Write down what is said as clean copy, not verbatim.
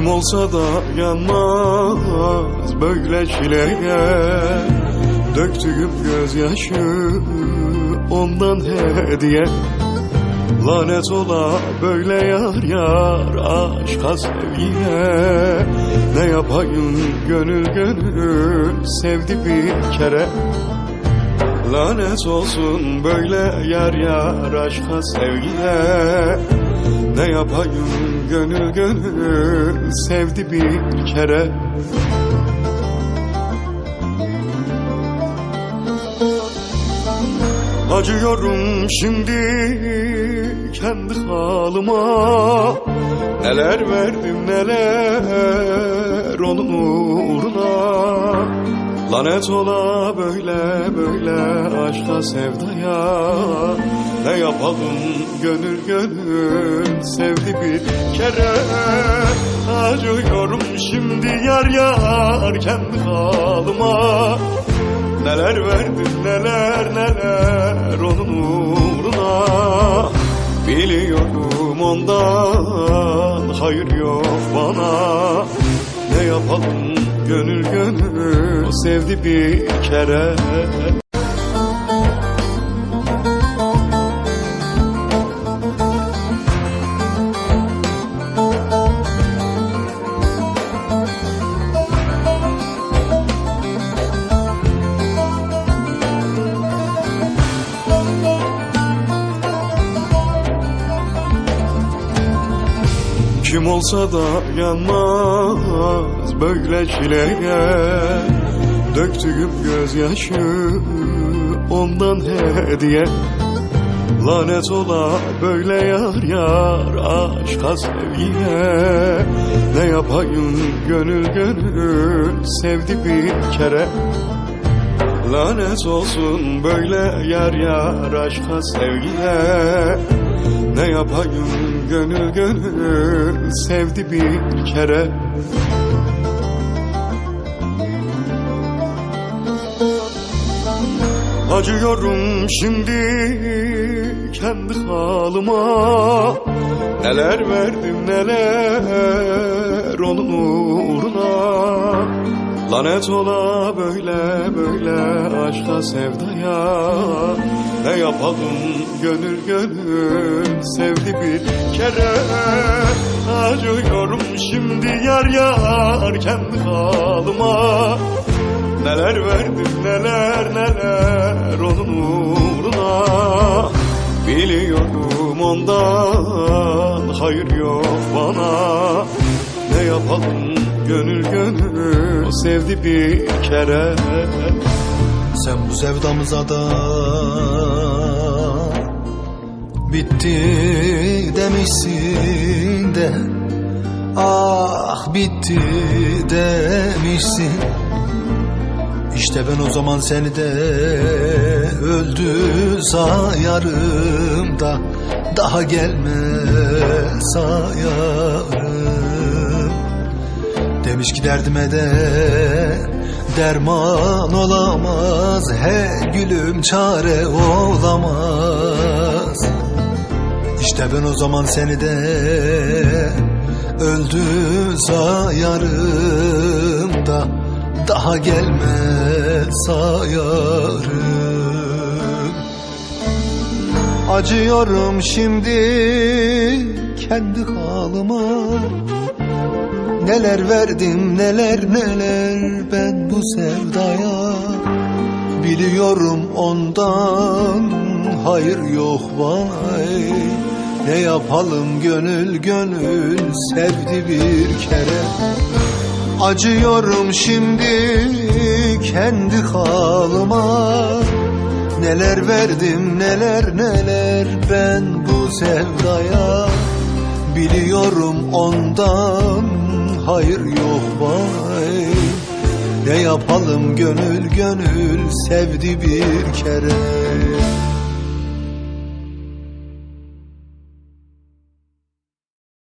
olsa da yanmaz böyle çileye. Döktüğüm gözyaşı ondan hediye. Lanet ola böyle yar yar aşka sevgiye. Ne yapayım gönül gönül sevdi bir kere. Lanet olsun böyle yar yar aşka sevgiye. Ne yapayım gönül gönül sevdi bir kere. Acıyorum şimdi kendi halıma. Neler verdim neler onun uğruna. Lanet ola böyle böyle aşka sevdaya. Ne yapalım gönül gönül sevdi bir kere. Acıyorum şimdi yar yar kendi halıma. Neler verdim neler neler onun uğruna. Biliyorum ondan hayır yok bana. Ne yapalım gönül gönül sevdi bir kere. Kim olsa da yanmaz böyle çileye. Döktüğüm gözyaşı ondan hediye. Lanet ola böyle yar yar aşka sevgiye. Ne yapayım gönül gönül sevdi bir kere. Lanet olsun böyle yar yar aşka sevgiye. Ne yapayım gönül gönül sevdi bir kere. Acıyorum şimdi kendi halıma. Neler verdim neler onun uğruna. Lanet ola böyle böyle aşka sevdaya. Ne yapalım gönül gönül sevdi bir kere. Acıyorum şimdi yar yar kendi halıma. Neler verdim neler neler onun uğruna. Biliyorum ondan hayır yok bana. Ne yapalım gönül gönül sevdi bir kere. Sen bu sevdamıza da bitti demişsin de. Ah bitti demişsin. İşte ben o zaman seni de öldü sayarım da. Daha gelme sayarım. Demiş ki derdime de derman olamaz. He gülüm çare olamaz. İşte ben o zaman seni de öldü sayarım da. Daha gelme sayarım. Acıyorum şimdi kendi halıma. Neler verdim neler neler ben bu sevdaya. Biliyorum ondan hayır yok vay. Ne yapalım gönül gönül sevdi bir kere. Acıyorum şimdi kendi halıma. Neler verdim neler neler ben bu sevdaya. Biliyorum ondan hayır yok vay. Ne yapalım gönül gönül sevdi bir kere.